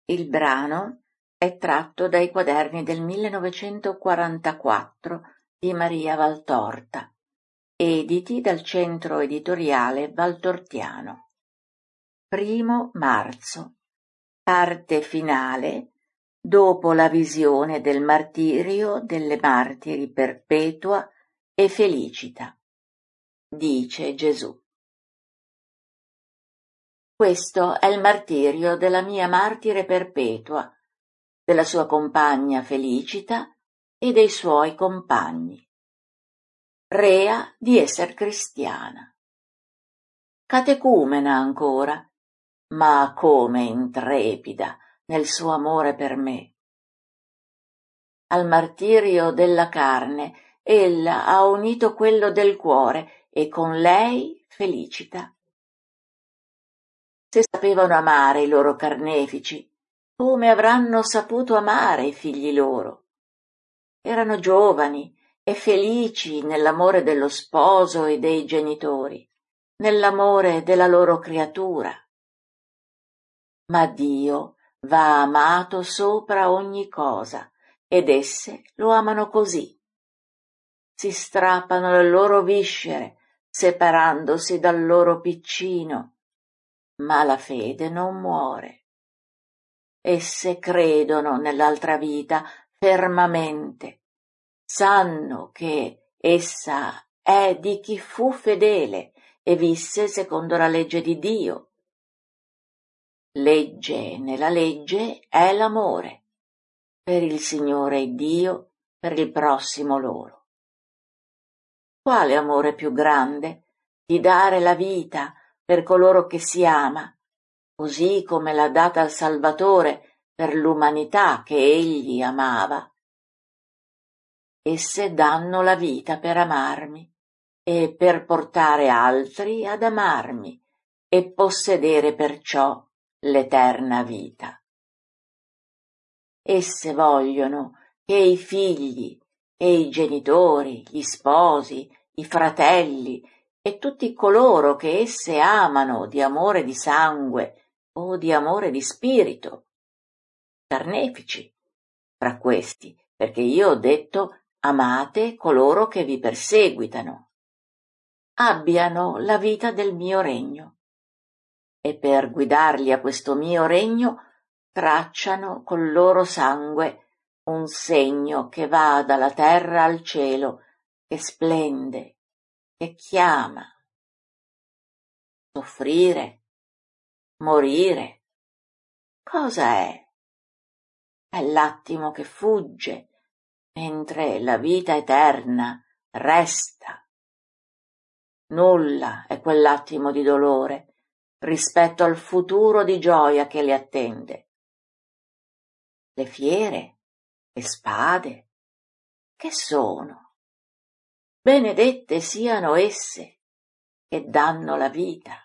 Il brano è tratto dai quaderni del 1944 di Maria Valtorta, editi dal Centro Editoriale Valtortiano. 1 marzo. Parte finale dopo la visione del martirio delle martiri Perpetua e Felicita. Dice Gesù. Questo è il martirio della mia martire Perpetua, della sua compagna Felicita e dei suoi compagni. Rea di esser cristiana. Catecumena ancora, ma come intrepida nel suo amore per me. Al martirio della carne ella ha unito quello del cuore e con lei Felicita. Se sapevano amare i loro carnefici, come avranno saputo amare i figli loro? Erano giovani e felici nell'amore dello sposo e dei genitori, nell'amore della loro creatura. Ma Dio va amato sopra ogni cosa, ed esse lo amano così. Si strappano le loro viscere, separandosi dal loro piccino, ma la fede non muore. Esse credono nell'altra vita fermamente, sanno che essa è di chi fu fedele e visse secondo la legge di Dio. Legge nella legge è l'amore, per il Signore Dio, per il prossimo loro. Quale amore più grande di dare la vita per coloro che si ama, così come l'ha data al Salvatore per l'umanità che egli amava? Esse danno la vita per amarmi e per portare altri ad amarmi e possedere perciò l'eterna vita. Esse vogliono che i figli e i genitori, gli sposi, i fratelli e tutti coloro che esse amano di amore di sangue o di amore di spirito, carnefici, fra questi, perché io ho detto amate coloro che vi perseguitano, abbiano la vita del mio regno, e per guidarli a questo mio regno tracciano col loro sangue un segno che va dalla terra al cielo, che splende, che chiama. Soffrire, morire, cosa è? È l'attimo che fugge, mentre la vita eterna resta. Nulla è quell'attimo di dolore rispetto al futuro di gioia che le attende. Le fiere, le spade, che sono? Benedette siano esse che danno la vita.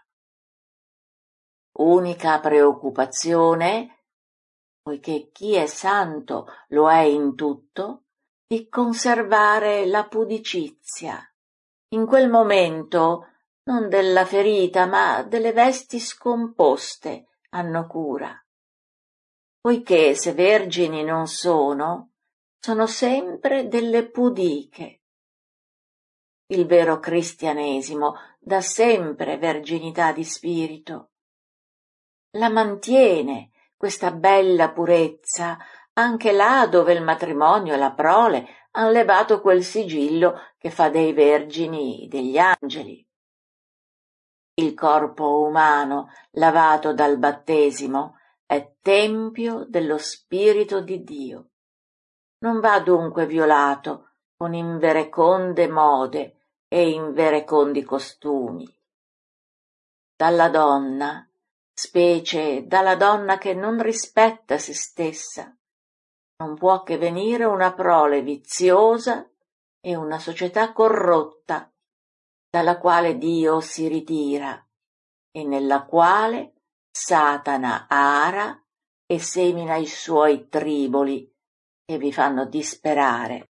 Unica preoccupazione, poiché chi è santo lo è in tutto, di conservare la pudicizia. In quel momento non della ferita, ma delle vesti scomposte hanno cura. Poiché se vergini non sono sempre delle pudiche. Il vero cristianesimo dà sempre verginità di spirito. La mantiene questa bella purezza anche là dove il matrimonio e la prole han levato quel sigillo che fa dei vergini degli angeli. Il corpo umano lavato dal battesimo è tempio dello Spirito di Dio. Non va dunque violato con invereconde mode e inverecondi costumi. Dalla donna, specie dalla donna che non rispetta se stessa, non può che venire una prole viziosa e una società corrotta, dalla quale Dio si ritira e nella quale Satana ara e semina i suoi triboli che vi fanno disperare